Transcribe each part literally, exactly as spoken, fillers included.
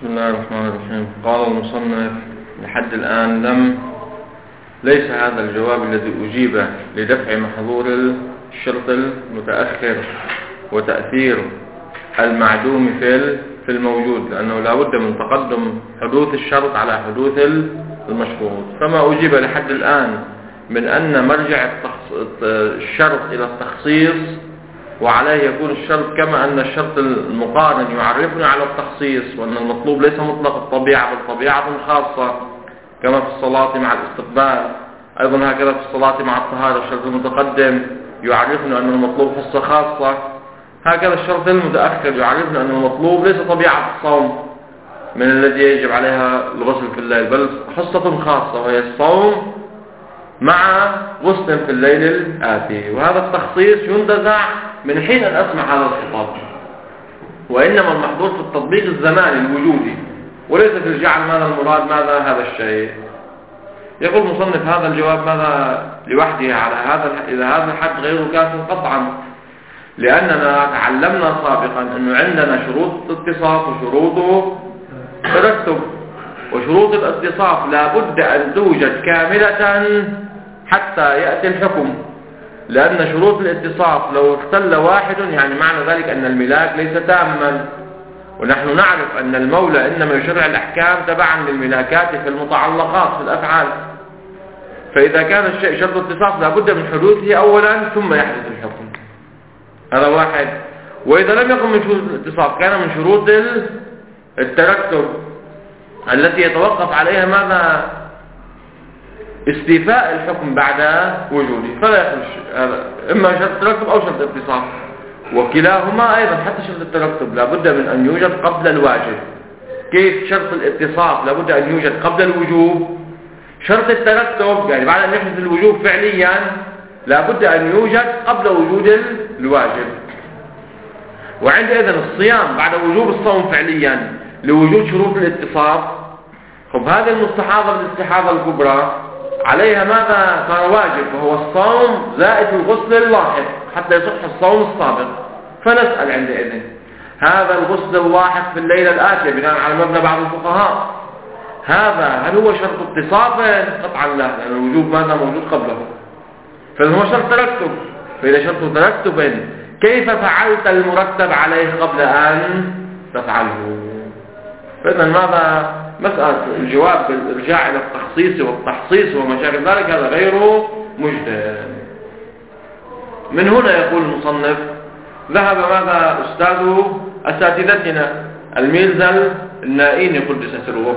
بسم الله الرحمن الرحيم. قال المصنف: لحد الآن لم ليس هذا الجواب الذي أجيبه لدفع محظور الشرط المتأخر وتأثير المعدوم في في الموجود، لأنه لا بد من تقدم حدوث الشرط على حدوث المشروط. فما أجيب لحد الآن من أن مرجع الشرط إلى التخصيص، وعليه يكون الشرط كما أن الشرط المقارن يعرفنا على التخصيص، وأن المطلوب ليس مطلق الطبيعة بل طبيعة خاصة، كما في الصلاة مع الاستقبال. أيضا هكذا في الصلاة مع الطهارة الشرط المتقدم يعرفنا أن المطلوب حصة خاصة، هكذا الشرط المتأخر يعرفنا أن المطلوب ليس طبيعة الصوم من الذي يجب عليها الغسل في الليل، بل حصة خاصة وهي الصوم مع غسل في الليل الآتي. وهذا التخصيص ينتزع من حين أن أسمع هذا الخطاب، وإنما المحظور في التطبيق الزماني الوجودي، وليس في الجعل ماذا المراد ماذا هذا الشيء. يقول مصنف: هذا الجواب ماذا لوحده على هذا إذا هذا الحد غير كاف قطعا، لأننا تعلمنا سابقا أنه عندنا شروط الاتصاف وشروط ترتب، وشروط الاتصاف لا بد أن توجد كاملة حتى يأتي الحكم، لأن شروط الاتصاف لو اختل واحد يعني معنى ذلك أن الملاك ليس تاما، ونحن نعرف أن المولى إنما يشرع الأحكام تبعا للملاكات في المتعلقات في الأفعال. فإذا كان الشيء شرط اتصاف لا بد من حدوثه أولا ثم يحدث الحكم، هذا واحد. وإذا لم يكن من شروط الاتصاف كان من شروط الترتب التي يتوقف عليها ماذا استيفاء الحكم بعد وجوده، فلا يخرج هذا إما شرط الترتب أو شرط الاتصاف، وكلاهما أيضا حتى شرط الترتب لا بد من أن يوجد قبل الواجب. كيف شرط الاتصاف لا بد أن يوجد قبل الوجوب، شرط الترتب يعني بعد أن يحدث الوجوب فعليا لا بد أن يوجد قبل وجود الواجب. وعندئذ الصيام بعد وجوب الصوم فعليا لوجود شروط الاتصاف. خب هذه المستحاضة بالاستحاضة الكبرى عليها ماذا صار واجب، وهو الصوم زائد الغسل اللاحق حتى يصح الصوم السابق. فنسأل عندئذ: هذا الغسل اللاحق في الليلة الآتية بناء على مبنى بعض الفقهاء، هذا هل هو شرط اتصاف؟ قطعا لا، لأن الوجوب ماذا موجود قبله، فهو شرط ترتب. فإذا شرط ترتب كيف فعلت المرتب عليه قبل أن تفعله؟ فإذا ماذا مسألة الجواب بالإرجاع إلى التخصيص والتحصيص وما شابه ذلك هذا غير مجدد. من هنا يقول المصنف: ذهب ماذا أستاذ أساتذتنا الميلزل النائين قدس سره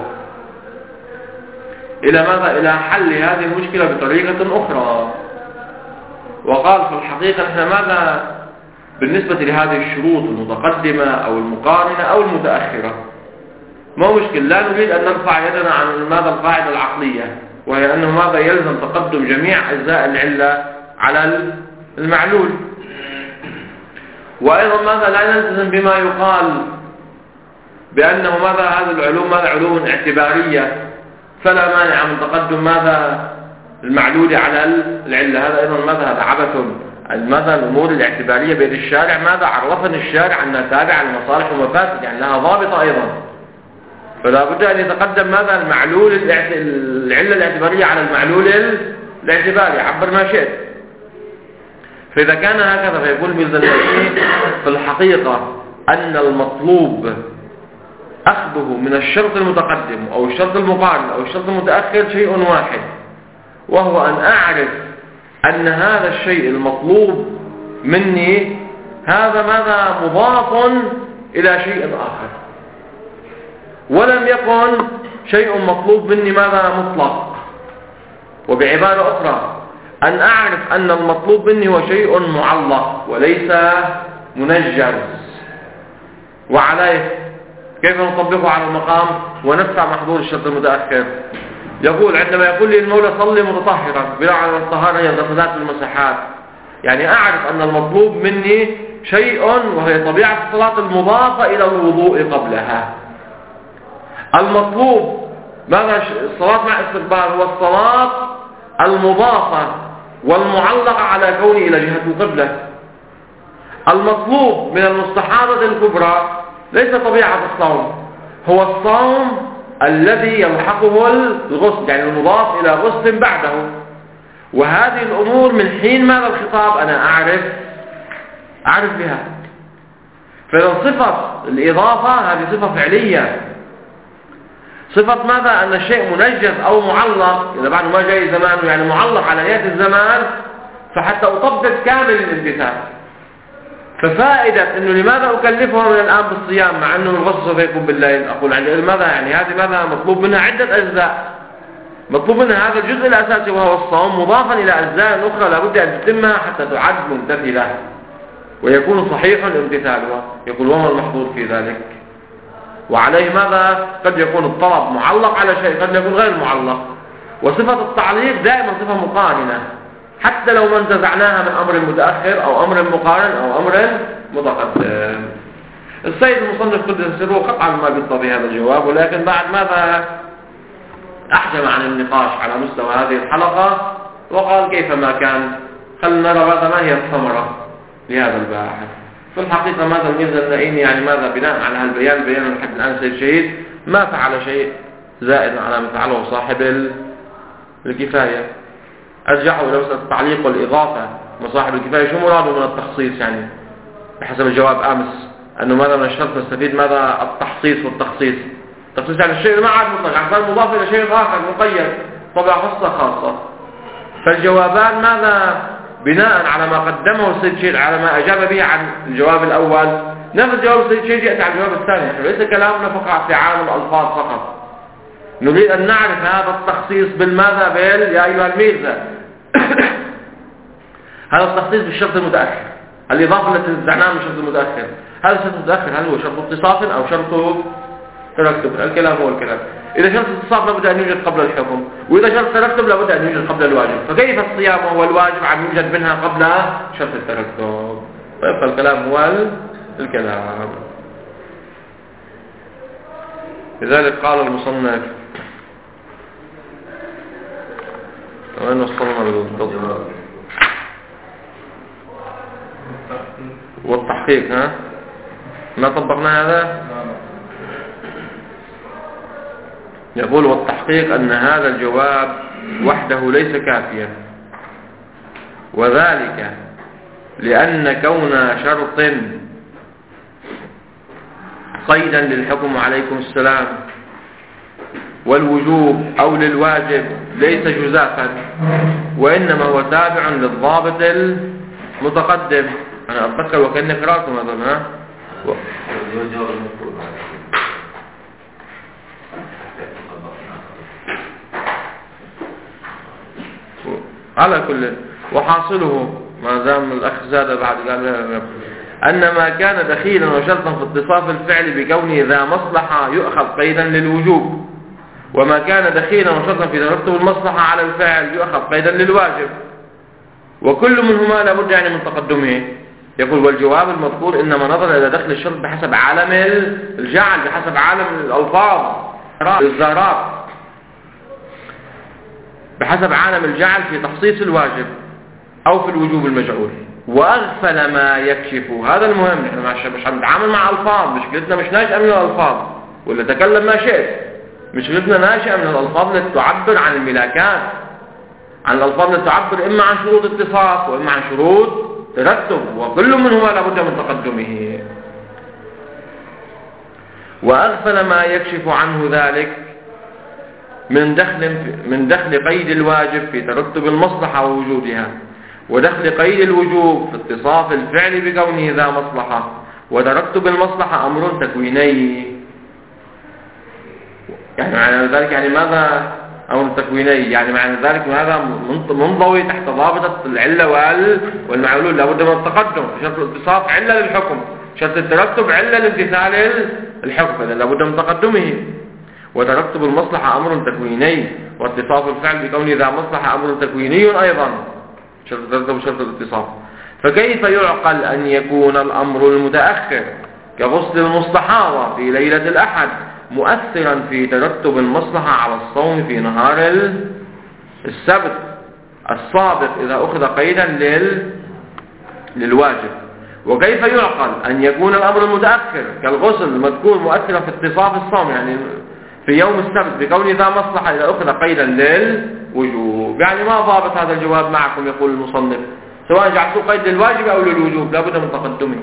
إلى ماذا إلى حل هذه المشكلة بطريقة أخرى، وقال في الحقيقة إحنا ماذا بالنسبة لهذه الشروط المتقدمة أو المقارنة أو المتأخرة ما هو مشكل، لا نريد أن نرفع يدنا عن ماذا القاعدة العقلية، وهي أنه ماذا يلزم تقدم جميع أجزاء العلة على المعلول. وأيضا ماذا لا نلتزم بما يقال بأنه ماذا هذه العلوم ماذا علوم اعتبارية، فلا مانع من تقدم ماذا المعلول على العلة. هذا أيضا ماذا هذا عبث. ماذا الأمور الاعتبارية بيد الشارع ماذا عرفني الشارع أنها تابعة لمصالح ومفاسد، يعني لها ضابطة أيضا، فلا بد أن يتقدم ماذا المعلول العلة الاعتبارية على المعلول الاعتباري، عبر ما شئت. فإذا كان هكذا فيقول بالزنائي في الحقيقة أن المطلوب أخذه من الشرط المتقدم أو الشرط المقارن أو الشرط المتأخر شيء واحد، وهو أن أعرف أن هذا الشيء المطلوب مني هذا ماذا مضاف إلى شيء آخر، ولم يكن شيء مطلوب مني ماذا مطلق. وبعبارة أخرى أن أعرف أن المطلوب مني هو شيء معلق وليس منجز. وعليه كيف نطبقه على المقام وندفع محظور الشرط المتأخر؟ يقول عندما يقول لي المولى صلي متطهرا بناء على الطهارة هي الغسلات والمسحات، يعني أعرف أن المطلوب مني شيء وهي طبيعة الصلاة المضافة إلى الوضوء قبلها. المطلوب ماذا الصلاة مع استقبال هو الصلاة المضافة والمعلقة على كوني إلى جهة القبلة. المطلوب من المستحاضة الكبرى ليس طبيعة الصوم، هو الصوم الذي يلحقه الغسل، يعني المضاف إلى غسل بعده. وهذه الأمور من حين ماذا الخطاب أنا أعرف أعرف بها. فإذا صفة الإضافة هذه صفة فعلية. صفة ماذا؟ أن الشيء منجز أو معلق، إذا بعد ما جاي زمانه يعني معلق على نهاية الزمان، فحتى أطبق كامل الامتثال. ففائدة أنه لماذا أكلفها من الآن بالصيام مع أنه الغسل سوف يكون بالليل؟ أقول عند ماذا؟ يعني هذه ماذا مطلوب منها عدة أجزاء. مطلوب منها هذا الجزء الأساسي وهو الصوم، مضافا إلى أجزاء أخرى لابد أن تتمها حتى تعد ممتثلة ويكون صحيح الامتثال. يقول وما المحظور في ذلك؟ وعليه ماذا؟ قد يكون الطلب معلق على شيء، قد يكون غير معلق. وصفة التعليق دائما صفة مقارنة، حتى لو ما انتزعناها من أمر متأخر أو أمر مقارن أو أمر متقدم. السيد المصنف قدس سره قطعا ما بيطلب هذا الجواب، ولكن بعد ماذا أحجم عن النقاش على مستوى هذه الحلقة وقال كيفما كان خلنا نرى ماذا ما هي الثمرة لهذا الباحث. في الحقيقة ماذا الميزة النائين يعني ماذا بناء على هالبيان بيان لحد الآن سيد شهيد ما فعل شيء زائد على ما فعله صاحب الكفاية. أرجعوا إلى مسألة التعليق والإضافة. وصاحب الكفاية شو مراده من التخصيص؟ يعني بحسب الجواب أمس أنه ماذا من الشرط نستفيد ماذا التخصيص والتخصيص. التخصيص يعني الشيء ما عاد مطلق، عشان مضاف إلى شيء آخر مقيد طبع خاصة خاصة. فالجوابان ماذا بناء على ما قدمه السيد شيخ على ما أجاب به عن الجواب الأول، نفس جواب السيد شيخ يأتي عن الجواب الثاني. ليس كلامنا فقط في عالم الألفاظ فقط، نريد أن نعرف هذا التخصيص بالماذا بال يا أيها الميزة. هذا التخصيص بالشرط المتأخر، الإضافة التي نزعناها من الشرط المتأخر. هذا الشرط المتأخر هل هو شرط اتصاف أو شرط ترتب؟ الكلام هو الكلام. إذا شرط اتصاف لابد أن يوجد قبل الحكم، وإذا شرط ترتب لابد أن يوجد قبل الواجب. فكيف الصيام هو الواجب عم يوجد منها قبل شرط الترتب؟ فيبقى الكلام هو الكلام. لذلك قال المصنف وين وصلنا بالضبط؟ والتحقيق ها ما طبقنا هذا. يقول والتحقيق أن هذا الجواب وحده ليس كافيا، وذلك لأن كون شرط قيدا للحكم عليكم السلام والوجوب أو للواجب ليس جزافا، وإنما هو تابع للضابط المتقدم. أنا أتذكر وكأني قرأت مثلا ها و... على كل وحاصله ما دام الأخ زاد بعد قال أن ما كان دخيلا وشرطا في اتصاف الفعل بكونه ذا مصلحة يؤخذ قيدا للوجوب، وما كان دخيلا وشرطا في ترتب المصلحة على الفعل يؤخذ قيدا للواجب، وكل منهما لابد يعني من تقدمه. يقول والجواب المذكور إنما نظر إلى دخل الشرط بحسب عالم الجعل، بحسب عالم الألفاظ الزارات، بحسب عالم الجعل في تخصيص الواجب أو في الوجوب المجعول، وأغفل ما يكشف. هذا المهم، نحن مش هنتعامل مع ألفاظ، مشكلتنا مش ناشئة من الألفاظ، ولا تكلم ما شئت. مشكلتنا ناشئة من الألفاظ التي تعبر عن الملاكات، عن الألفاظ التي تعبر إما عن شروط اتصاف وإما عن شروط ترتب، وكل منهما لابد من تقدمه. وأغفل ما يكشف عنه ذلك من دخل من دخل قيد الواجب في ترتب المصلحة ووجودها، ودخل قيد الوجوب في اتصاف الفعل بكونه ذا مصلحة، وترتب المصلحة أمر تكويني. يعني معنى ذلك يعني ماذا أمر تكويني؟ يعني معنى ذلك هذا منضوي تحت ضابطة العلة والمعلول، لابد من التقدم. شرط الاتصاف علة للحكم، شرط الترتب علة لامتثال الحكم، إذا لابد من تقدمه. وترتب المصلحة أمر تكويني، واتصاف الفعل بكونه ذا مصلحة أمر تكويني أيضا، شرط الترتب وشرط الاتصاف. فكيف يعقل أن يكون الأمر المتأخر كغسل المستحاضة في ليلة الأحد مؤثرا في ترتب المصلحة على الصوم في نهار السبت السابق إذا أخذ قيدا لل... للواجب، وكيف يعقل أن يكون الأمر المتأخر كالغسل المذكور مؤثرا في اتصاف الصوم يعني في يوم السبت بكون ذا مصلحة إذا أخذ قيدا للوجوب؟ يعني ما ضابط هذا الجواب معكم يقول المصنف، سواء جعلتوا قيد للواجب أو للوجوب لابد من تقدمه.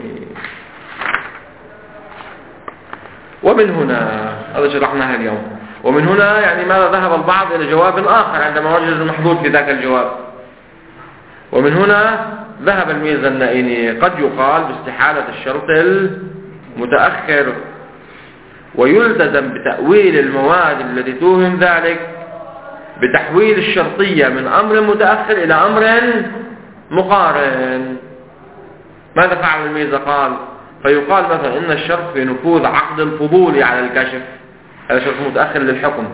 ومن هنا هذا شرحناها اليوم. ومن هنا يعني ماذا ذهب البعض إلى جواب آخر عندما وجد المحظوظ في ذاك الجواب. ومن هنا ذهب الميزانيني قد يقال باستحالة الشرط المتأخر ويلتزم بتأويل المواد التي توهم ذلك بتحويل الشرطية من أمر متأخر إلى أمر مقارن. ماذا فعل الميزة؟ قال فيقال مثلا إن الشرط في نفوذ عقد الفضول على الكشف، هذا شرط متأخر للحكم،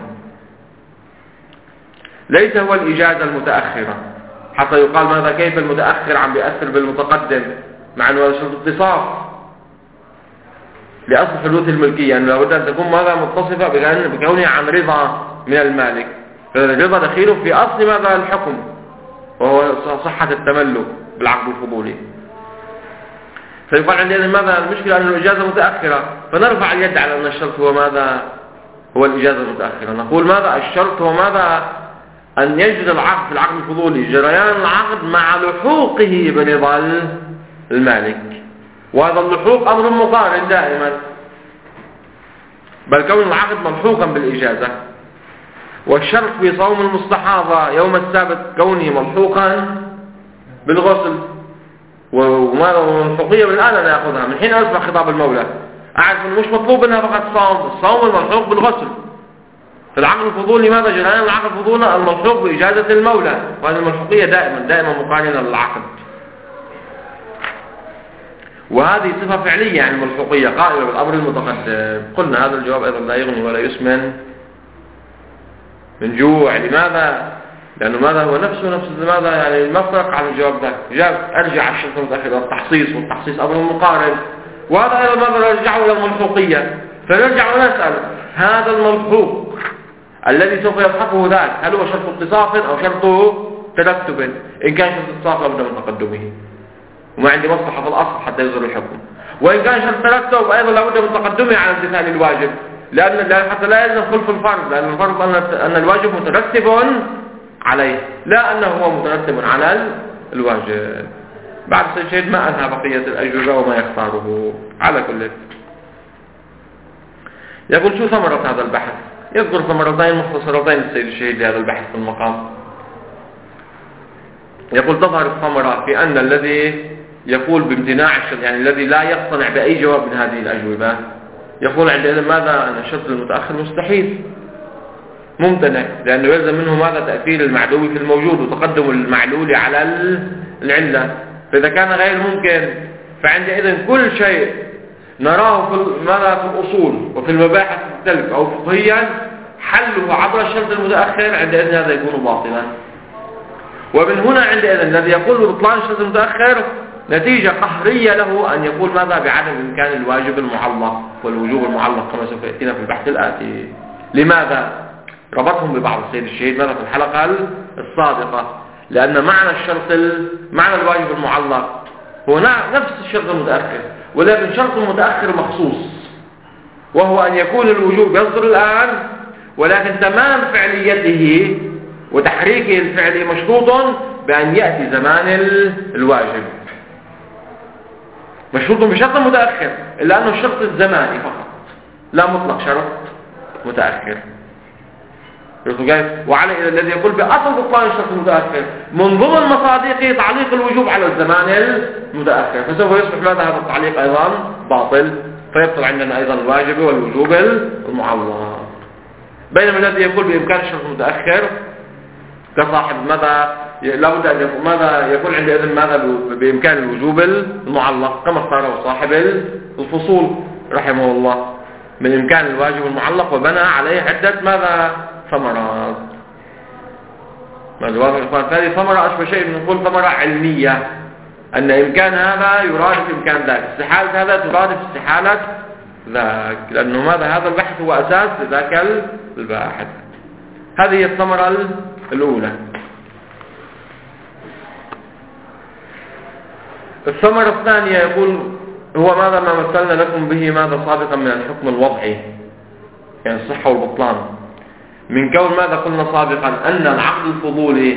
ليس هو الإجازة المتأخرة، حتى يقال ماذا كيف المتأخر عم بيأثر بالمتقدم مع أنه هذا شرط اتصاف لأصل حدوث الملكية، أنه لابد أن تكون ماذا متصفة بكونها عن رضا من المالك، فالرضا دخيله في أصل ماذا الحكم وهو صحة التملك بالعقد الفضولي. فيقال عندنا ماذا المشكلة أن الإجازة متأخرة، فنرفع اليد على أن الشرط هو ماذا هو الإجازة المتأخرة، نقول ماذا الشرط هو ماذا أن يجري العقد في العقد الفضولي جريان العقد مع لحوقه برضا المالك، وهذا اللحوق أمر مقارن دائما، بل كون العقد ملحوقا بالإجازة. والشرط في صوم المستحاضة يوم السبت كونه ملحوقا بالغسل، وماذا والحقية من الآن نأخذها من حين أسمع خطاب المولى أعرف أنه مش مطلوب منها فقط الصوم، الصوم الملحوق بالغسل. في العقد الفضولي لماذا جريان العقد الفضولي الملحوق بإجازة المولى، وهذه الملحوقية دائما دائما مقارنة للعقد، وهذه صفة فعلية يعني الملحوقية قائمة بالأمر المتقدم. قلنا هذا الجواب أيضا لا يغني ولا يسمن من جوع. لماذا؟ لأنه ماذا هو نفسه نفس ماذا يعني ما فرق عن الجواب ذاك، جاب أرجع على الشرط المتأخر والتحصيص، والتحصيص أمر مقارن، وهذا أيضا ماذا رجعه إلى الملحوقية. فنرجع ونسأل هذا الملحوق الذي سوف يلحقه ذاك هل هو شرط اتصاف أو شرط ترتب؟ إن كان شرط اتصاف لابد من تقدمه وما عندي مصلحة في الأصل حتى يصدر الحكم، وإن كان شرط ترتب أيضا لابد من تقدمه على امتثال الواجب، لأن حتى لا يلزم خلف الفرض، لأن الفرض أن الواجب مترتب عليه لا أنه هو مترتب على الواجب. بعد سيد ما أنهى بقية الأجوبة وما يختاره. على كل يقول شو ثمرة هذا البحث؟ يذكر ثمرتين مختصرتين السيد الشهيد لهذا البحث في المقام. يقول تظهر الثمرة في أن الذي يقول بامتناع الشرط يعني الذي لا يقتنع بأي جواب من هذه الأجوبة يقول عندنا ماذا أن الشرط المتأخر مستحيل ممتنع، لأنه يلزم منه ماذا تأثير المعدوم في الموجود وتقدم المعلول على العلة، فإذا كان غير ممكن فعندئذ كل شيء نراه في ماذا في الأصول وفي المباحث المختلفة أو فقهيا حله عبر الشرط المتأخر عندئذ هذا يكون باطلا. ومن هنا عندئذ الذي يقول ببطلان الشرط المتأخر نتيجة قهرية له أن يقول ماذا بعدم إمكان الواجب المعلق والوجوب المعلق كما سوف يأتينا في البحث الآتي. لماذا؟ ربطهم ببعض السيد الشهيد ماذا في الحلقة الصادقة، لأن معنى الشرط معنى الواجب المعلق هو نفس الشرط المتأخر، ولكن شرط متأخر مخصوص وهو أن يكون الوجوب يصدر الآن، ولكن تمام فعليته وتحريكه الفعلي مشروط بأن يأتي زمان الواجب، مشروط بشرط متأخر إلا أنه الشرط الزماني فقط لا مطلق شرط متأخر. وعلى إلى الذي يقول بأصل بطلان الشرط المتأخر من ضمن مصادقه تعليق الوجوب على الزمان المتأخر، فسوف يصبح ماذا هذا التعليق أيضا باطل، فيبطل عندنا أيضا الواجب والوجوب المعوض. بينما الذي يقول بإمكان الشرط المتأخر كصاحب ماذا لابد أن يكون ماذا يكون عند إذن ماذا بإمكان الوجوب المعلق كما اختاره صاحب الفصول رحمه الله من إمكان الواجب المعلق، وبنى عليه عدة ماذا ثمرات. هذه ثمرة أشبه شيء من نقول ثمرة علمية، أن إمكان هذا يرادف إمكان ذاك، استحالة هذا ترادف استحالة ذاك، لأنه ماذا هذا البحث هو أساس لذاك الباحث. هذه هي الثمرة الأولى. الثمرة الثانية يقول هو ماذا ما مثلنا لكم به ماذا سابقا من الحكم الوضعي، يعني الصحة والبطلان، من كون ماذا قلنا سابقا أن العقد الفضولي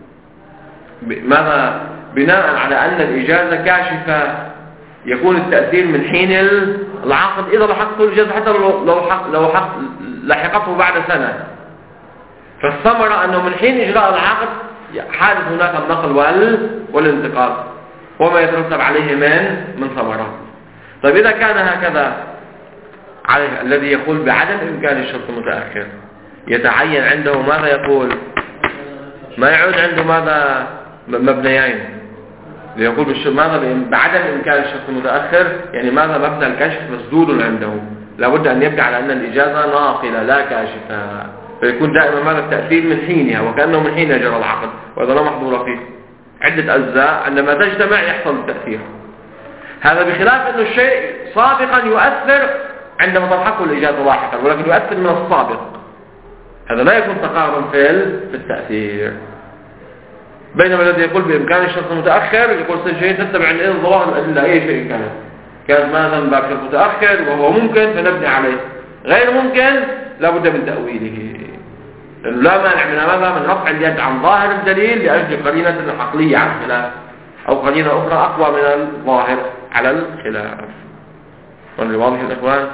ماذا بناء على أن الإجازة كاشفة يكون التأثير من حين العقد إذا لحقته الإجازة حتى لو حق لو حق لحقته بعد سنة. فالثمرة أنه من حين إجراء العقد حادث هناك النقل والانتقال وما يترتب عليه من من ثمرة. طيب إذا كان هكذا عليه الذي يقول بعدم إمكان الشرط المتأخر يتعين عنده ماذا يقول؟ ما يعود عنده ماذا مبنيين ليقول ماذا بعدم إمكان الشرط المتأخر، يعني ماذا مبنى الكشف مسدود عنده، لابد أن يبقى على أن الإجازة ناقلة لا كاشفة، فيكون دائما ماذا التأثير من حينها وكأنه من حين جرى العقد، وهذا لا محظور فيه. عدة أجزاء عندما تجتمع يحصل التأثير. هذا بخلاف أنه الشيء سابقا يؤثر عندما تلحقه الإجازة لاحقا، ولكن يؤثر من السابق، هذا لا يكون تقاربا في التأثير. بينما الذي يقول بإمكان الشرط المتأخر يقول شيء تتبع الإذن ظواهر الأدلة أي شيء كانت كانت ماذا من باب شرط متأخر وهو ممكن فنبني عليه، غير ممكن لابد من تأويله، لأنه لا مانع من ماذا من رفع اليد عن ظاهر الدليل لأجل قرينة عقلية على الخلاف أو قرينة أخرى أقوى من الظاهر على الخلاف. واللي واضح الإخوان؟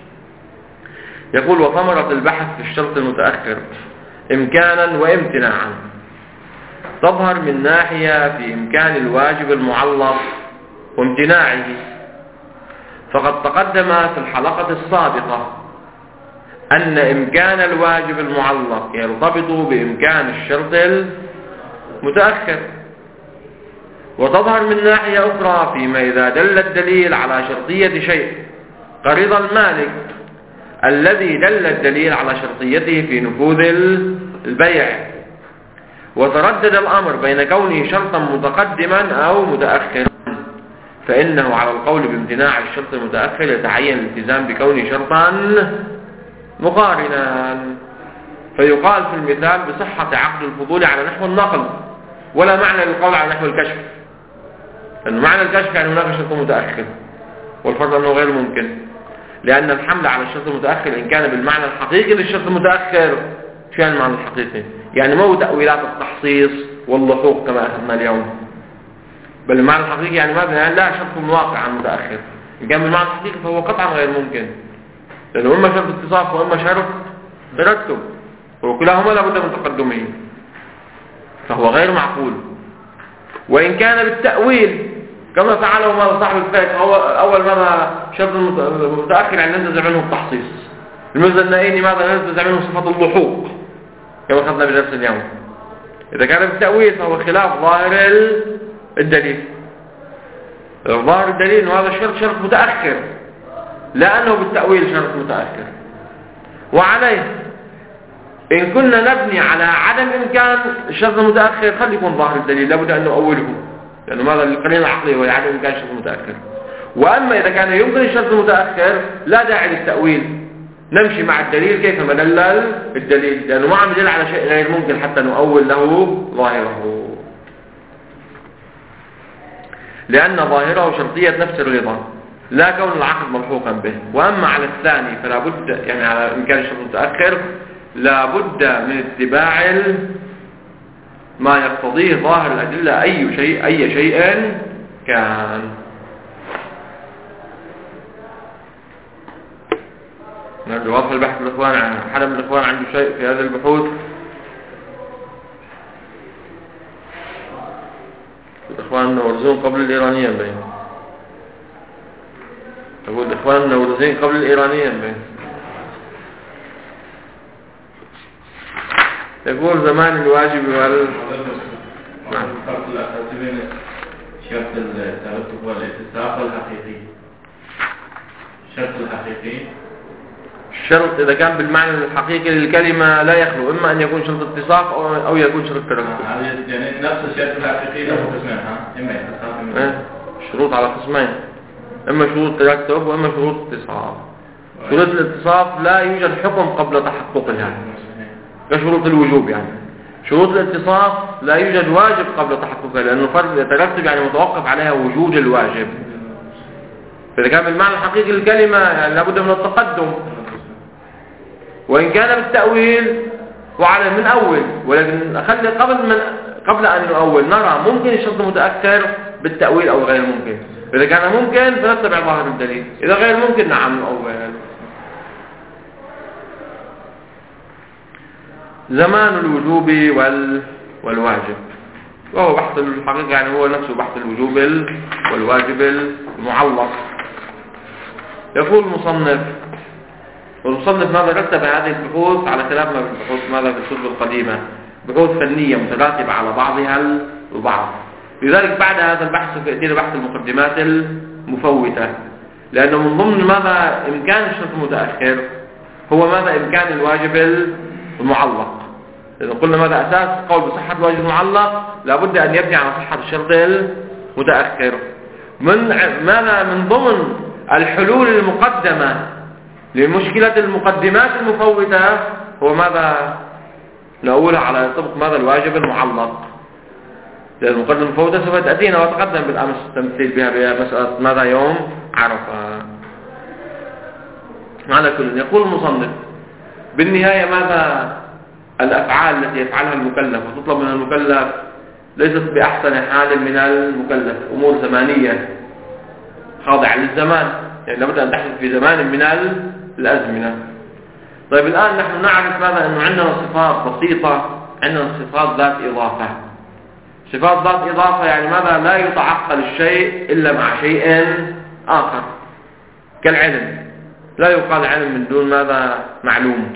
يقول وثمرة البحث في الشرط المتأخر إمكانا وامتناعا تظهر من ناحية في إمكان الواجب المعلق وامتناعه، فقد تقدم في الحلقة السابقة أن إمكان الواجب المعلق يرتبط بإمكان الشرط المتأخر، وتظهر من ناحية أخرى فيما إذا دل الدليل على شرطية شيء قرض المالك الذي دل الدليل على شرطيته في نفوذ البيع، وتردد الأمر بين كونه شرطا متقدما أو متأخرا، فإنه على القول بامتناع الشرط المتأخر يتعين الالتزام بكونه شرطا مقارنا، فيقال في المثال بصحة عقد الفضول على نحو النقل، ولا معنى للقول على نحو الكشف، لأنه معنى الكشف يعني هناك شرط متأخر، والفرض أنه غير ممكن، لأن الحمل على الشرط المتأخر إن كان بالمعنى الحقيقي للشرط المتأخر. شو يعني المعنى الحقيقي؟ يعني مو تأويلات التحصيص واللحوق كما أخذنا اليوم، بل المعنى الحقيقي يعني ماذا؟ يعني لا شرط واقع عن متأخر. إن كان بالمعنى الحقيقي فهو قطعا غير ممكن، لأنه إما شرط اتصاف وإما شرط ترتب، وكلاهما لابد من تقدمه، فهو غير معقول. وإن كان بالتأويل كما فعله ماذا صاحب الفقه أول مرة شرط المتأخر يعني ننتزع منه التحصيص، المزنائين ماذا ننتزع منه صفة اللحوق كما أخذنا بدرس اليوم. إذا كان بالتأويل فهو خلاف ظاهر الدليل، ظاهر الدليل أنه هذا الشرط شرط متأخر لأنه بالتأويل شرط متأخر. وعليه إن كنا نبني على عدم إمكان الشرط المتأخر خلي يكون ظاهر الدليل لابد أن نؤوله، لأنه ماذا القرينة العقلية هو عدم إمكان الشرط المتأخر. وأما إذا كان يمكن الشرط المتأخر لا داعي للتأويل، نمشي مع الدليل كيفما دل الدليل، لأنه ما عم يدل على شيء غير ممكن حتى نؤول له ظاهره، لأن ظاهره شرطية نفس الرضا لا كون العقد ملحوقا به. وأما على الثاني فلا بد يعني على إمكان الشرط المتأخر لا بد من اتباع ما يقتضيه ظاهر الأدلة أي شيء أي شيء كان. نرجو واضح البحث الإخوان، حدا من الإخوان عنده شيء في هذه البحوث؟ الإخوان النورزون قبل الإيرانيين بين أقول الإخوان النورزين قبل الإيرانيين بين يقول زمان الواجب وال نعم شرط الترتب والاتصاف الحقيقي. الشرط الحقيقي الشرط إذا كان بالمعنى الحقيقي للكلمة لا يخلو إما أن يكون شرط اتصاف أو أو يكون شرط ترتب. يعني نفس الشرط الحقيقي له قسمين، ها إما اتصاف إما شروط على قسمين، إما شروط ترتب وإما شروط اتصاف. شروط الاتصاف لا يوجد حكم قبل تحققها كشروط الوجوب يعني، شروط الاتصاف لا يوجد واجب قبل تحققها، لأنه فرض يترتب يعني متوقف عليها وجود الواجب. فإذا كان بالمعنى الحقيقي للكلمة يعني لابد من التقدم، وإن كان بالتأويل وعلى من أول، ولكن أخلي قبل من قبل أن نؤول نرى ممكن الشرط متأخر بالتأويل أو غير ممكن. إذا كان ممكن فنتبع ظاهر الدليل، إذا غير ممكن نعم نؤول. زمان الوجوب وال والواجب، وهو بحث الحقيقة يعني هو نفسه بحث الوجوب والواجب المعلق. يقول المصنف، والمصنف ماذا رتب هذه البحوث على خلاف ما بالبحوث ماذا في الكتب القديمة، بحوث فنية متراتبة على بعضها البعض. لذلك بعد هذا البحث يأتينا بحث المقدمات المفوتة، لأنه من ضمن ماذا إمكان الشرط المتأخر هو ماذا إمكان الواجب المعلق. إذا قلنا ماذا أساس قول بصحة الواجب المعلق لابد أن يبني على صحة الشرط المتأخر. من ماذا من ضمن الحلول المقدمة لمشكلة المقدمات المفوتة هو ماذا نقولها على طبق ماذا الواجب المعلق، لأن المقدمة المفوتة سوف تأتينا وتقدم بالأمس التمثيل بها بمسألة ماذا يوم عرفة. على كل يقول المصنف بالنهاية ماذا الأفعال التي يفعلها المكلف وتطلب من المكلف ليست بأحسن حال من المكلف، أمور زمانية خاضعة للزمان، يعني لابد أن تحدث في زمان من الأزمنة. طيب الآن نحن نعرف ماذا أنه عندنا صفات بسيطة، عندنا صفات ذات إضافة. صفات ذات إضافة يعني ماذا لا يتعقل الشيء إلا مع شيء آخر، كالعلم لا يقال علم من دون ماذا معلوم،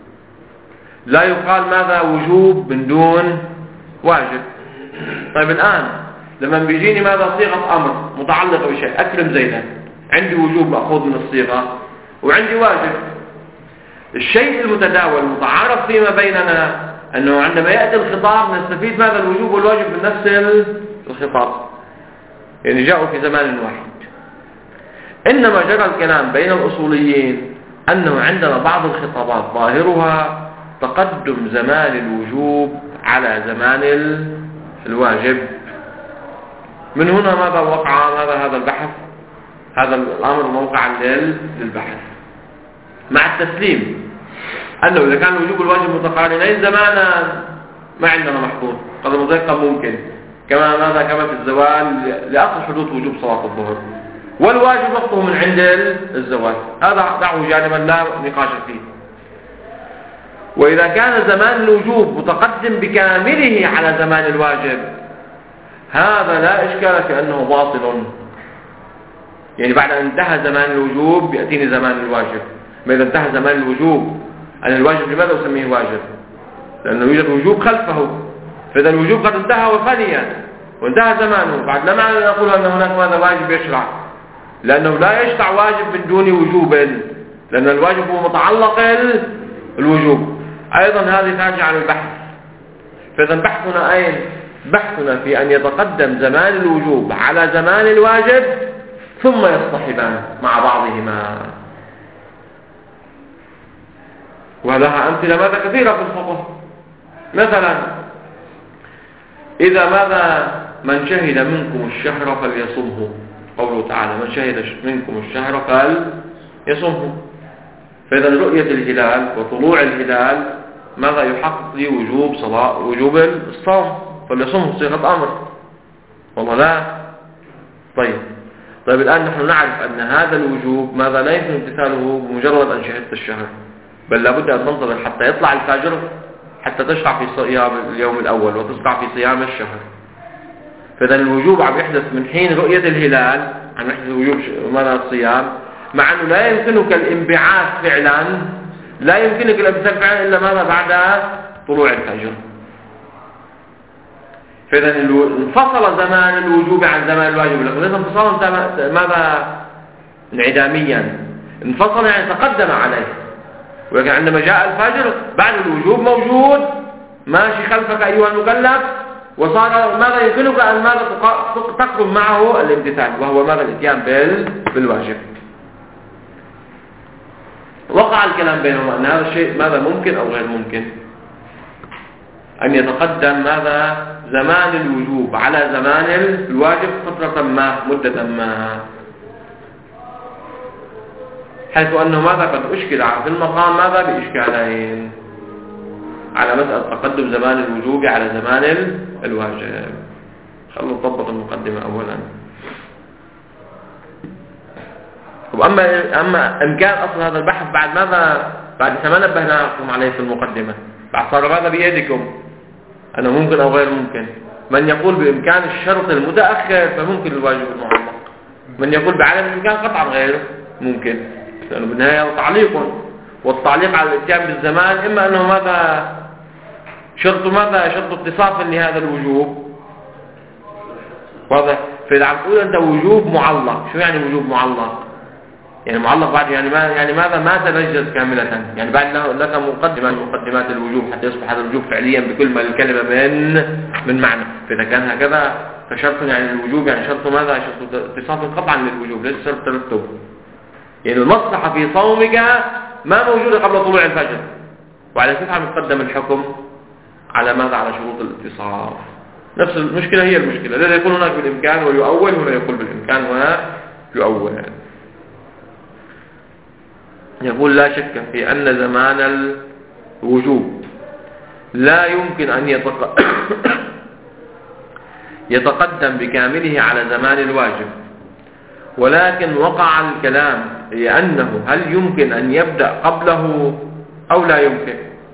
لا يقال ماذا وجوب من دون واجب. طيب الآن لما بيجيني ماذا صيغة أمر متعلقة بشيء، أكرم زيدا، عندي وجوب مأخوذ من الصيغة وعندي واجب. الشيء المتداول المتعارف فيما بيننا أنه عندما يأتي الخطاب نستفيد ماذا الوجوب والواجب من نفس الخطاب، يعني جاءوا في زمان واحد. إنما جرى الكلام بين الأصوليين أنه عندنا بعض الخطابات ظاهرها تقدم زمان الوجوب على زمان الواجب. من هنا ماذا وقع ماذا هذا البحث، هذا الأمر موقعا للبحث مع التسليم أنه إذا كان الوجوب والواجب متقارنين زمانا ما عندنا محظوظ قدر مضيقا ممكن، كما ماذا كما في الزوال لأصل حدوث وجوب صلاة الظهر، والواجب وقته من عند الزوال، هذا دعوه جانبا لا نقاش فيه. وإذا كان زمان الوجوب متقدم بكامله على زمان الواجب هذا لا إشكال في أنه باطل، يعني بعد أن انتهى زمان الوجوب يأتيني زمان الواجب. ما إذا انتهى زمان الوجوب أن الواجب لماذا أسميه واجب؟ لأنه يوجد وجوب خلفه، فإذا الوجوب قد انتهى وفني وانتهى زمانه، بعد لا معنى نقول أن هناك ماذا واجب يشرع، لأنه لا يشرع واجب من دون وجوب، لأن الواجب هو متعلق الوجوب. أيضا هذه ترجع عن البحث. فإذا بحثنا أين؟ بحثنا في أن يتقدم زمان الوجوب على زمان الواجب ثم يصطحبان مع بعضهما. ولها أمثلة ماذا كثيرة في الفقه. مثلا إذا ماذا من شهد منكم الشهر فليصمه، قوله تعالى من شهد منكم الشهر فليصمه. فإذا رؤية الهلال وطلوع الهلال ماذا يحقق لي وجوب صلاة وجوب الصوم، فليصمه صيغة أمر والله لا. طيب طيب الآن نحن نعرف أن هذا الوجوب ماذا لا يمكن امتثاله بمجرد أن شهدت الشهر، بل لابد أن تنتظر حتى يطلع الفجر حتى تشرع في صيام اليوم الأول وتشرع في صيام الشهر. فإذا الوجوب عم يحدث من حين رؤية الهلال، عم يحدث وجوب ماذا الصيام، مع أنه لا يمكنك الانبعاث فعلا، لا يمكنك الامتثال فعلا إلا ماذا بعد طلوع الفجر. فإذا انفصل زمان الوجوب عن زمان الواجب، لكن ليس انفصالا ماذا انعداميا، انفصل يعني تقدم عليه، ولكن عندما جاء الفجر بعد الوجوب موجود ماشي خلفك أيها المكلف، وصار ماذا يمكنك أن ماذا تقرب معه الامتثال، وهو ماذا الاتيان بالواجب. وقع الكلام بينهما أن هذا الشيء ماذا ممكن أو غير ممكن. أن يتقدم ماذا زمان الوجوب على زمان الواجب فترة ما مدة ما، حيث أنه ماذا قد أشكل في المقام ماذا بإشكالين على مسألة تقدم زمان الوجوب على زمان الواجب. خلوا نطبق المقدمة أولا. وأما أما إمكان أصل هذا البحث بعد ماذا بعد ما نبهناكم عليه في المقدمة، بعد صار ماذا بيدكم أنه ممكن أو غير ممكن. من يقول بإمكان الشرط المتأخر فممكن الواجب المعلق، من يقول بعدم الإمكان قطعا غير ممكن، لأنه بالنهاية تعليق، والتعليق على الاتيان بالزمان إما أنه ماذا شرط ماذا شرط اتصاف لهذا الوجوب واضح. فإذا عم تقول أنت وجوب معلق، شو يعني وجوب معلق؟ يعني معلق بعد يعني ما يعني ماذا ما تنجز كاملة، يعني بعد لك مقدمة من مقدمات الوجوب حتى يصبح هذا الوجوب فعليا بكل ما الكلمة من من معنى. فإذا كان هكذا فشرط يعني الوجوب يعني شرط ماذا شرط اتصاف قطعا للوجوب ليس شرط ترتب. يعني المصلحة في صومك ما موجودة قبل طلوع الفجر، وعلى كيف عم يقدم الحكم على ماذا على شروط الاتصاف. نفس المشكلة هي المشكلة، لا يقول هناك بالإمكان ويؤول ولا يقول بالإمكان ويؤول. يقول لا شك في أن زمان الوجوب لا يمكن أن يتق... يتقدم بكامله على زمان الواجب، ولكن وقع الكلام لأنه هل يمكن أن يبدأ قبله أو لا يمكن.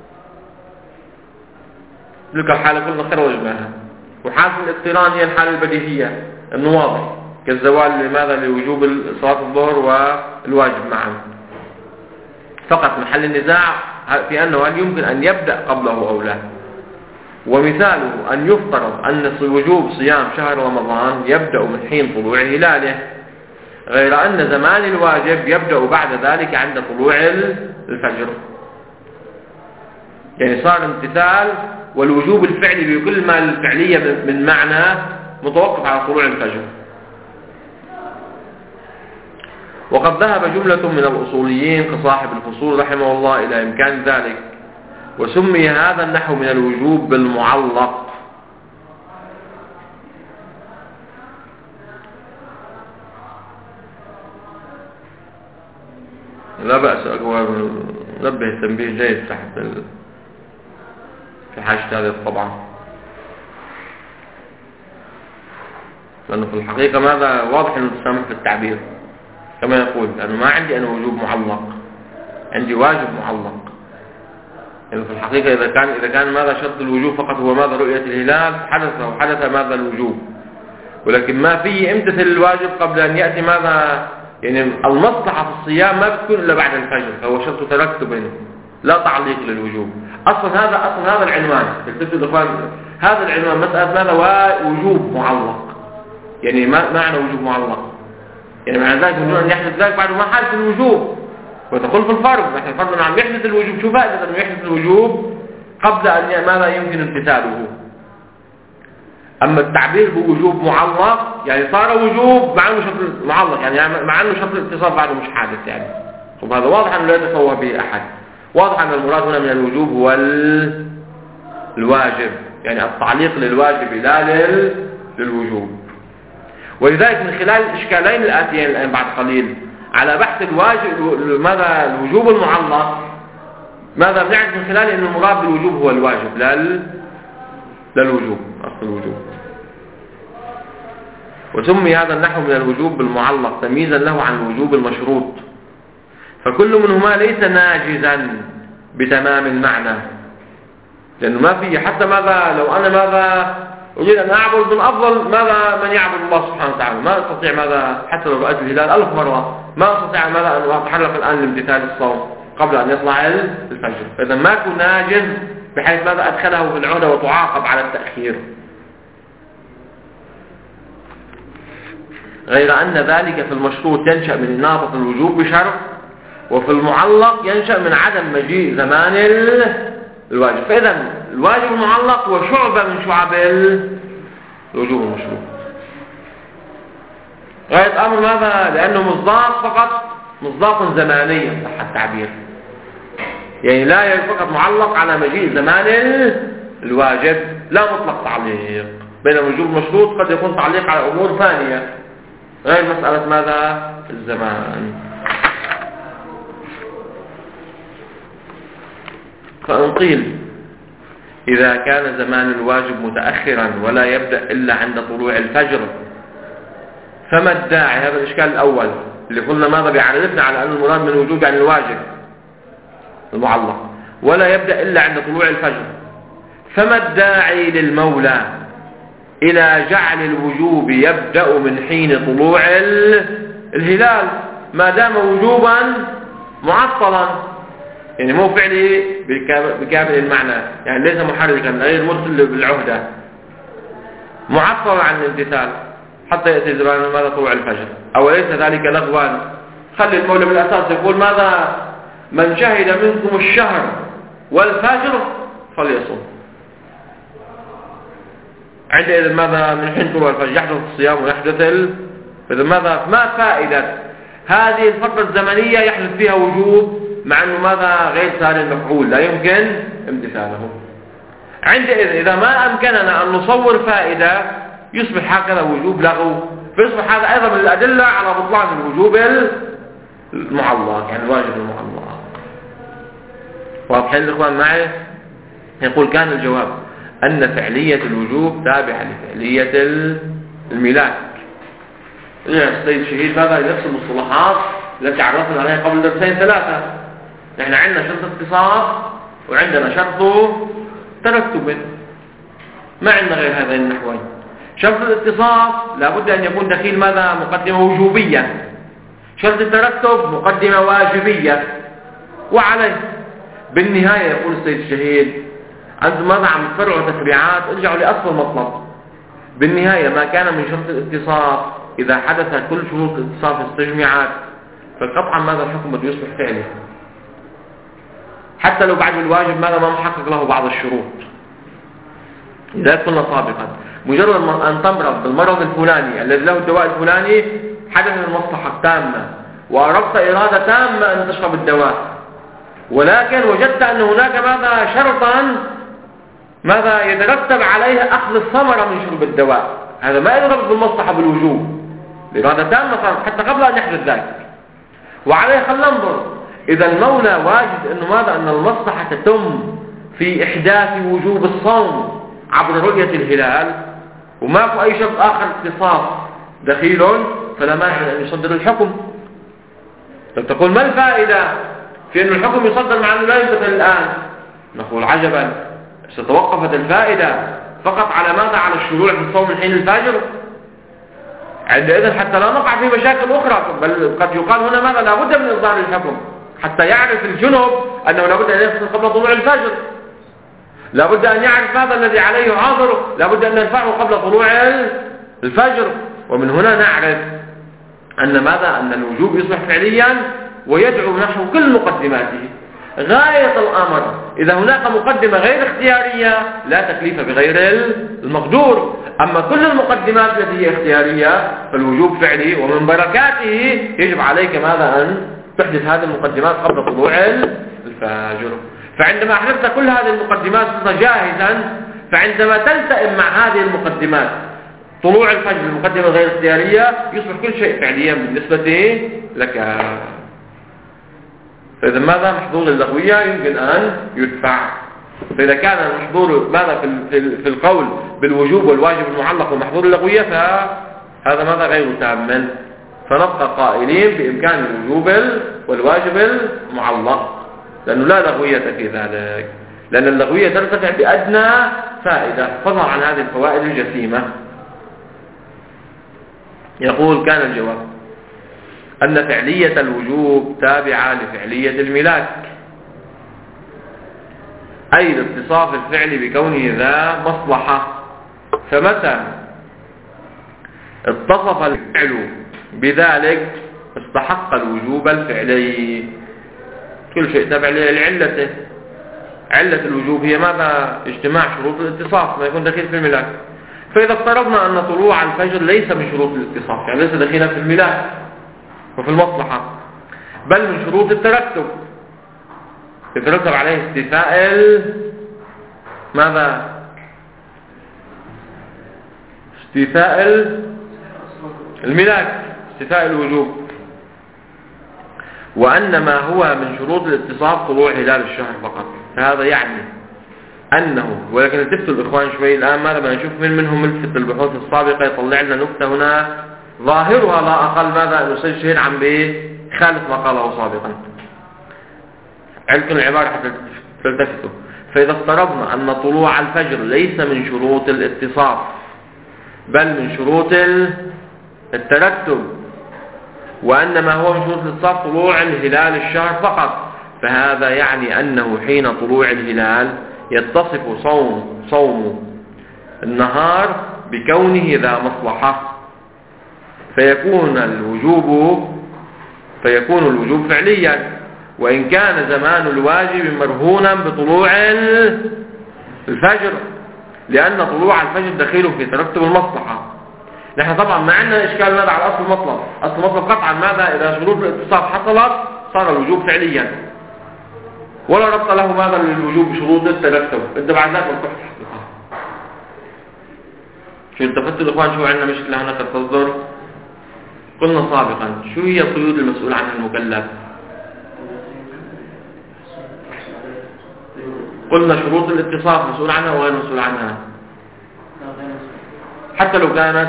تلك الحالة كلنا خير وجمعها، وحالة الاقتران هي الحالة البديهية أنه واضح كالزوال لماذا لوجوب صلاة الظهر والواجب معا. فقط محل النزاع في أنه هل يمكن أن يبدأ قبله أو لا. ومثاله أن يفترض أن وجوب صيام شهر رمضان يبدأ من حين طلوع هلاله، غير أن زمان الواجب يبدأ بعد ذلك عند طلوع الفجر. يعني صار امتثال والوجوب الفعلي بكل ما الفعلية من معنى متوقف على طلوع الفجر. وقد ذهب جملة من الأصوليين كصاحب الفصول رحمه الله إلى إمكان ذلك، وسمي هذا النحو من الوجوب بالمعلق. لا بأس أقوى نبه التنبيه جيد تحت ال... في حاجة هذه الطبعة، لأنه في الحقيقة ماذا واضح أنه تسامح في التعبير كما يقول، لأنه ما عندي أنا وجوب معلق، عندي واجب معلق. يعني في الحقيقة إذا كان إذا كان ماذا شرط الوجوب فقط هو ماذا رؤية الهلال حدث وحدث ماذا الوجوب، ولكن ما في امتثل الواجب قبل أن يأتي ماذا يعني المصلحة في الصيام ما بتكون إلا بعد الفجر، فهو شرط ترتب لا تعليق للوجوب. أصلا هذا أصلا هذا العنوان تكتب الإخوان، هذا العنوان مسألة ماذا وجوب معلق. يعني ما معنى وجوب معلق؟ يعني معنى ذلك من أن يحدث ذلك بعد ما حدث الوجوب، وتقول في الفرض نحن فرضنا عم يحدث الوجوب، شو فائدة أنه يحدث الوجوب قبل أن ماذا يمكن امتثاله. أما التعبير بوجوب معلق يعني صار وجوب مع أنه شرط معلق، يعني مع أنه شرط الاتصال بعده مش حادث. يعني طب هذا واضح أنه لا يتصور به أحد. واضح أن المراد هنا من الوجوب هو الواجب، يعني التعليق للواجب لا للوجوب. ولذلك من خلال الإشكالين الآتيين الآن بعد قليل على بحث الواجب ماذا الوجوب المعلق، ماذا بنعرف من خلال أن المراد بالوجوب هو الواجب لا للوجوب أصل الوجوب. وسمي هذا النحو من الوجوب بالمعلق تمييزا له عن الوجوب المشروط، فكل منهما ليس ناجزا بتمام المعنى، لأنه ما في حتى ماذا لو أنا ماذا أريد أن أعبد من أفضل ماذا من يعبد الله سبحانه وتعالى، ما أستطيع ماذا حتى لو رأيت الهلال ألف مرة ما أستطيع ماذا أن أتحرك الآن لامتثال الصوم قبل أن يطلع الفجر. إذا ما كن ناجز بحيث ماذا أدخله في العهدة وتعاقب على التأخير، غير أن ذلك في المشروط ينشأ من إناطة الوجوب بشرط، وفي المعلق ينشأ من عدم مجيء زمان الواجب. فإذا الواجب المعلق هو شعبة من شعب الوجوب المشروط. غاية أمر ماذا؟ لأنه مصداق فقط، مصداق زمانيا صح التعبير، يعني لا فقط معلق على مجيء زمان الواجب لا مطلق تعليق، بين الوجوب المشروط قد يكون تعليق على أمور ثانية غير مسألة ماذا؟ الزمان. فإن قيل إذا كان زمان الواجب متأخرا ولا يبدأ إلا عند طلوع الفجر فما الداعي؟ هذا الإشكال الأول اللي قلنا ماذا بيعرفنا على أن المراد من الوجوب يعني الواجب المعلق، ولا يبدأ إلا عند طلوع الفجر، فما الداعي للمولى إلى جعل الوجوب يبدأ من حين طلوع الهلال ما دام وجوبا معطلا، يعني مو فعلي بكامل المعنى، يعني ليس محركا غير مرسل بالعهدة معطلا عن الامتثال حتى يأتي زمان ماذا؟ طلوع الفجر. أو ليس ذلك لغوا؟ خلي المولى بالأساس يقول ماذا؟ من شهد منكم الشهر والفجر فليصم. عندئذ ماذا؟ من حين طلوع الفجر يحدث الصيام ويحدث ال... فإذا ماذا؟ ما فائدة هذه الفترة الزمنية يحدث فيها وجوب مع أنه ماذا؟ غير سار المفعول لا يمكن امتثاله. عندئذ إذا ما أمكننا أن نصور فائدة يصبح هكذا وجوب لغو، فيصبح هذا أيضا من الأدلة على بطلان الوجوب المعلق، يعني الواجب المعلق. واضحين الإخوان معي؟ يقول كان الجواب أن فعلية الوجوب تابعة لفعلية الملاك. السيد الشهيد ماذا؟ نفس المصطلحات التي عرفنا عليها قبل درسين ثلاثة. نحن عندنا شرط اتصاف وعندنا شرط ترتب، ما عندنا غير هذين النحوين. شرط الاتصاف لابد أن يكون دخيل ماذا؟ مقدمة وجوبية. شرط الترتب مقدمة واجبية. وعليه بالنهاية يقول السيد الشهيد أنتم ماذا عم تفرعوا تفريعات؟ ارجعوا لأصل المطلب. بالنهاية ما كان من شرط الاتصاف إذا حدث كل شروط الاتصاف استجمعت فقطعا ماذا؟ الحكم بده يصبح فعلي حتى لو بعد الواجب ماذا؟ ما محقق له بعض الشروط. إذا كنا سابقا مجرد أن تمرض بالمرض الفلاني الذي له الدواء الفلاني حدث المصلحة التامة وأردت إرادة تامة أن تشرب الدواء، ولكن وجدت أن هناك ماذا؟ شرطا ماذا يترتب عليه أخذ الثمرة من شرب الدواء، هذا ما يرتبط بالمصلحة بالوجوب، الإرادة تامة حتى قبل أن يحدث ذلك. وعليه خلينا ننظر إذا المولى واجد أنه ماذا؟ أن المصلحة تتم في إحداث وجوب الصوم عبر رؤية الهلال وما في أي شرط آخر اتصاف دخيل، فلا مانع أن يصدر الحكم. طب تقول ما الفائدة في أن الحكم يصدر مع أنه لا يمتثل الآن؟ نقول عجبا، ستوقفت الفائدة فقط على ماذا؟ على الشروع في الصوم من حين الفجر. عندئذ حتى لا نقع في مشاكل أخرى، بل قد يقال هنا ماذا؟ لا بد من إصدار الحكم حتى يعرف الجنب أنه لا بد أن يغسل قبل طلوع الفجر، لا بد أن يعرف هذا الذي عليه عذر لا بد أن يدفعه قبل طلوع الفجر. ومن هنا نعرف أن ماذا؟ أن الوجوب يصبح فعليا ويدعو نحو كل مقدماته. غاية الأمر إذا هناك مقدمة غير اختيارية لا تكليف بغير المقدور، أما كل المقدمات التي هي اختيارية فالوجوب فعلي، ومن بركاته يجب عليك ماذا؟ أن تحدث هذه المقدمات قبل طلوع الفجر. فعندما أحدثت كل هذه المقدمات صرت جاهزا، فعندما تلتئم مع هذه المقدمات طلوع الفجر المقدمة غير اختيارية يصبح كل شيء فعليا بالنسبة لك. فإذا ماذا؟ محظور اللغوية يمكن أن يدفع. فإذا كان المحظور ماذا في في القول بالوجوب والواجب المعلق ومحظور اللغوية فهذا ماذا؟ غير تام، فنبقى قائلين بإمكان الوجوب والواجب المعلق لأنه لا لغوية في ذلك، لأن اللغوية ترتفع بأدنى فائدة فضلا عن هذه الفوائد الجسيمة. يقول كان الجواب أن فعلية الوجوب تابعة لفعلية الملاك، أي لاتصاف الفعل بكونه ذا مصلحة، فمتى اتصف الفعل بذلك استحق الوجوب الفعلي. كل شيء تابع لعلته. علة الوجوب هي ماذا؟ اجتماع شروط الاتصاف ما يكون دخيل في الملاك. فإذا افترضنا أن طلوع الفجر ليس من شروط الاتصاف، يعني ليس دخيلا في الملاك وفي المصلحة، بل من شروط الترتب يترتب عليه استيفاء ماذا؟ استيفاء الملاك، استيفاء الوجوب. وأن ما هو من شروط الاتصاف طلوع هلال الشهر فقط. فهذا يعني أنه، ولكن التفتوا الإخوان شوي الآن، ماذا بدنا نشوف من منهم ملفت البحوث السابقة يطلع لنا نكتة هنا ظاهرها لا أقل ماذا أنه سيد شهير عم بخالف ما قاله سابقا. عندكم العبارة حتى تلتفتوا. فإذا افترضنا أن طلوع الفجر ليس من شروط الاتصاف بل من شروط الترتب، وأن ما هو من شروط الاتصاف طلوع الهلال الشهر فقط، فهذا يعني أنه حين طلوع الهلال يتصف صوم صوم النهار بكونه ذا مصلحة، فيكون الوجوب فيكون الوجوب فعليا، وإن كان زمان الواجب مرهونا بطلوع الفجر، لأن طلوع الفجر دخيل في ترتب المصلحة. نحن طبعا ما عندنا إشكال ماذا على أصل المطلب. أصل المطلب قطعا ماذا إذا شروط الاتصاف حصلت صار الوجوب فعليا، ولا ربط له ماذا للوجوب بشروط الترتب. انت بعد ذلك بتروح تحققها. شو التفتوا الإخوان؟ شو عندنا مشكلة هنا قد تصدر؟ قلنا سابقا شو هي القيود المسؤول عنها المكلف؟ قلنا شروط الاتصاف مسؤول عنها وغير مسؤول عنها، حتى لو كانت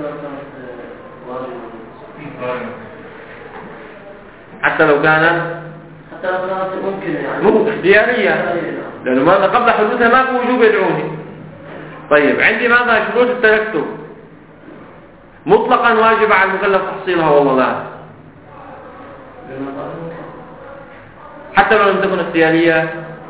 حتى لو كانت حتى لو كانت ممكن يعني مو اختيارية، لأنه ماذا قبل حدوثها ما في وجوب يدعوني. طيب عندي ماذا شروط الترتب مطلقا واجب على المكلف تحصيلها والله لا، حتى لو لم تكن اختيارية.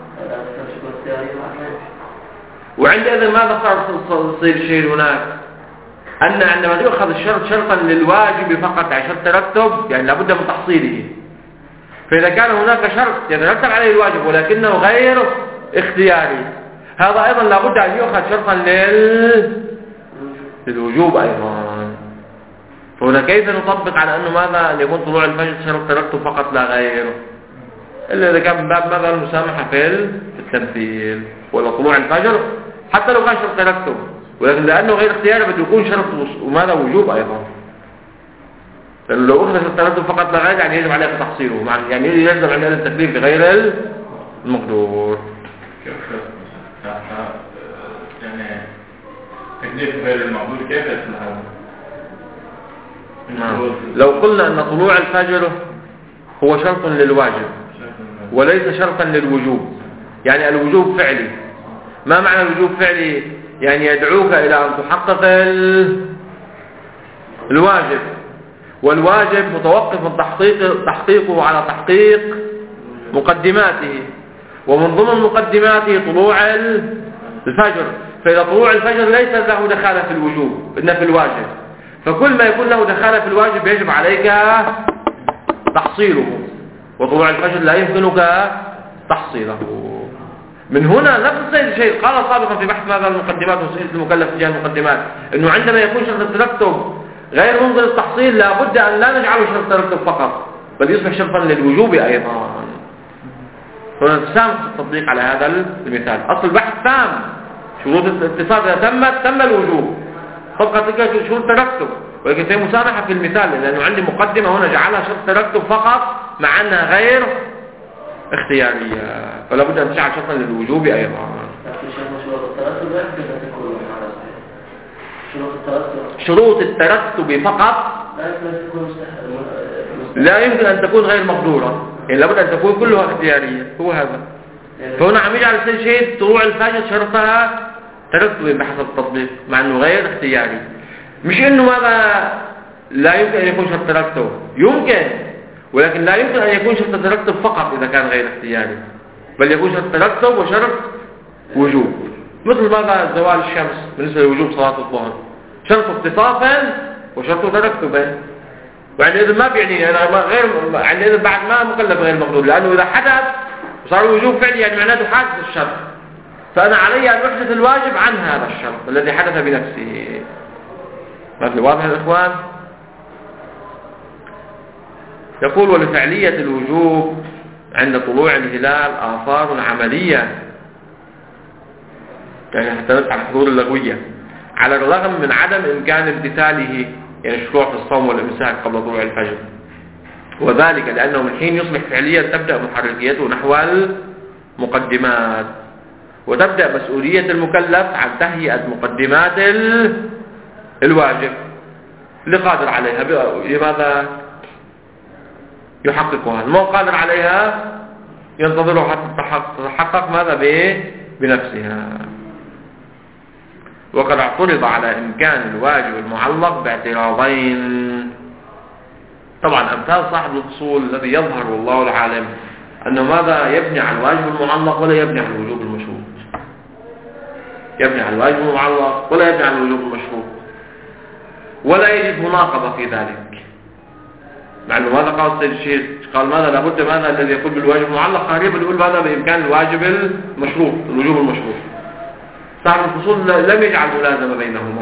وعندئذ ماذا صار يصير شيء هناك؟ أن عندما يؤخذ الشرط شرطا للواجب فقط عشان ترتب يعني لابد من تحصيله، فإذا كان هناك شرط يترتب عليه الواجب ولكنه غير اختياري، هذا أيضا لابد أن يؤخذ شرطا لل... للوجوب أيضا. فهنا كيف نطبق على أنه ماذا أن يكون طلوع الفجر شرط ترتب فقط لا غيره، إلا إذا كان من باب ماذا المسامحة في التمثيل، ولا طلوع الفجر حتى لو كان شرط ترتب، ولكن لأنه غير اختياري بده يكون شرط وماذا وجوب أيضا. لأنه لو أخذ شرط ترتب فقط لا غير يعني يجب عليك تحصيله، يعني يلزم عندنا التكليف بغير المقدور. يعني تكليف غير المقدور كيف يصلح؟ لو قلنا أن طلوع الفجر هو شرط للواجب وليس شرطا للوجوب، يعني الوجوب فعلي. ما معنى الوجوب فعلي؟ يعني يدعوك إلى أن تحقق الواجب، والواجب متوقف تحقيق تحقيقه على تحقيق مقدماته، ومن ضمن مقدماته طلوع الفجر. فإذا طلوع الفجر ليس له دخالة في الوجوب إنه في الواجب، فكل ما يكون له دخالة في الواجب يجب عليك تحصيله، وطلوع الفجر لا يمكنك تحصيله. من هنا نفس الشيء قال سابقا في بحث ماذا المقدمات وسئلة المكلف تجاه المقدمات، انه عندما يكون شرط الترتب غير ممكن التحصيل لابد ان لا نجعله شرط الترتب فقط بل يصبح شرطا للوجوب ايضا. هنا تسامح التطبيق على هذا المثال. اصل البحث تام، شروط الاتصال اذا تمت تم الوجوب طبقا تلك شروط الترتب، ولكن في مسامحة في المثال لانه عندي مقدمة هنا جعلها شرط الترتب فقط مع انها غير اختيارية، فلا بد أن تجعل شرطا للوجوب أيضا. شروط الترتب فقط لا يمكن أن تكون غير مقدورة، يعني لابد أن تكون كلها اختيارية. هو هذا. فهنا عم يجعل كل شيء طلوع الفجر شرطها ترتب بحسب التطبيق مع أنه غير اختياري. مش أنه ماذا لا يمكن أن يكون شرط ترتب، يمكن، ولكن لا يمكن أن يكون شرط ترتب فقط إذا كان غير اختياري، بل يكون شرط ترتب وشرط وجوب. مثل ماذا زوال الشمس بالنسبة لوجوب صلاة الظهر شرط اتصافا وشرط ترتبا، وعندئذ ما بيعني أنا غير عندئذ بعد ما مكلف غير مقدور، لأنه إذا حدث صار الوجوب فعلي يعني معناته حادث الشرط، فأنا علي أن أحدث الواجب عن هذا الشرط الذي حدث بنفسه. مثل واضح يا إخوان؟ يقول ولفعلية الوجوب عند طلوع الهلال آثار عملية، يعني حتى نسعى حضور اللغوية. على الرغم من عدم إمكان امتثاله، يعني الشروع في الصوم والإمساك قبل طلوع الفجر، وذلك لأنه من حين يصبح فعليا تبدأ محركيته نحو المقدمات، وتبدأ مسؤولية المكلف عن تهيئة مقدمات الواجب اللي قادر عليها. لماذا يحققها؟ المو قادر عليها ينتظره حتى تتحقق ماذا به بنفسها. وقد اعترض على إمكان الواجب المعلق باعتراضين. طبعا أمثال صاحب الفصول الذي يظهر والله العالم أنه ماذا يبني على الواجب المعلق ولا يبني على الوجوب المشروط، يبني على الواجب المعلق ولا يبني على الوجوب المشروط، ولا يجد مناقضة في ذلك. مع أنه ماذا قال السيد الشيخ؟ قال ماذا لابد ماذا الذي يقول بالواجب المعلق قريبا يقول ماذا بإمكان الواجب المشروط الوجوب المشروط. صاحب الفصول لم يجعل ملازمة بينهما،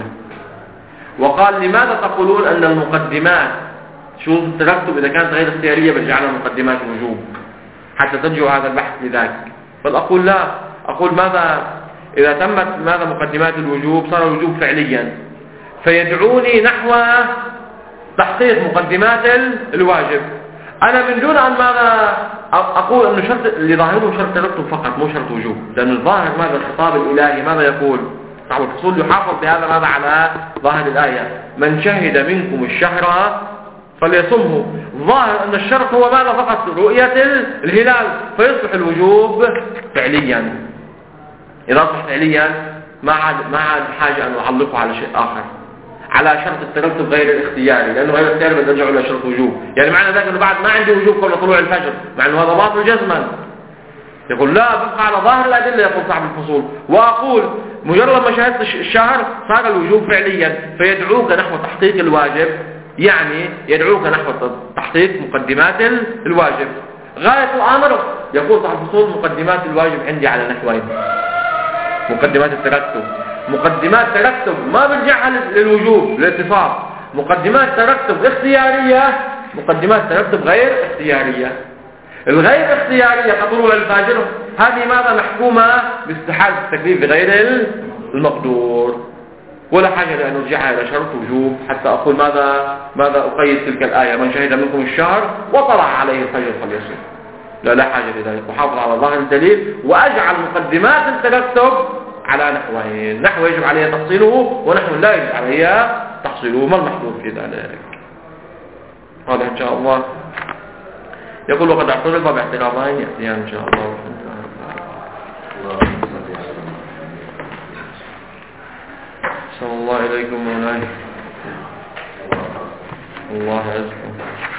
وقال لماذا تقولون أن المقدمات شروط الترتب إذا كانت غير اختيارية بنجعلها مقدمات الوجوب حتى ترجعوا هذا البحث لذاك؟ بل أقول لا، أقول ماذا إذا تمت ماذا مقدمات الوجوب صار الوجوب فعليا، فيدعوني نحو تحقيق مقدمات الواجب. أنا من دون أن ماذا أقول أن شرط اللي ظاهره شرط ترتب فقط مو شرط وجوب، لأن الظاهر ماذا الخطاب الإلهي ماذا يقول؟ صاحب الفصول يحافظ بهذا ماذا على ظاهر الآية: من شهد منكم الشهر فليصمه. ظاهر أن الشرط هو ماذا فقط رؤية الهلال، فيصبح الوجوب فعليا. إذا أصبح فعليا ما عاد ما عاد حاجة أن أعلقه على شيء آخر، على شرط الترتب غير الاختياري، لأنه غير الاختياري بنرجع إلى شرط وجوب. يعني معنى ذلك أنه بعد ما عندي وجوب قبل طلوع الفجر، مع أنه هذا باطل جزما. يقول لا، بقى على ظاهر الأدلة يقول صاحب الفصول. وأقول مجرد ما شاهدت الشهر صار الوجوب فعليا، فيدعوك نحو تحقيق الواجب، يعني يدعوك نحو تحقيق مقدمات الواجب. غاية الأمر يقول صاحب الفصول مقدمات الواجب عندي على نحوين: مقدمات الترتب، مقدمات ترتب ما برجعها للوجوب للاتصال، مقدمات ترتب اختيارية، مقدمات ترتب غير اختيارية. الغير اختيارية كطلوع الفجر هذه ماذا محكومة باستحالة التكليف بغير المقدور، ولا حاجة لأن نرجعها إلى شرط وجوب حتى أقول ماذا ماذا أقيد تلك الآية: من شهد منكم الشهر وطلع عليه الفجر فليصم. لا لا حاجة لذلك، وحافظ على ظاهر الدليل وأجعل مقدمات الترتب على نحوين: نحو يجب عليه تحصيله ونحو لا يجب عليه تحصيله. ما المحظور في ذلك؟ هذا إن شاء الله. يقول وقد اعترض باعتراضين يأتيان إن شاء الله. صلى الله إليكم مولاي. الله يعزكم.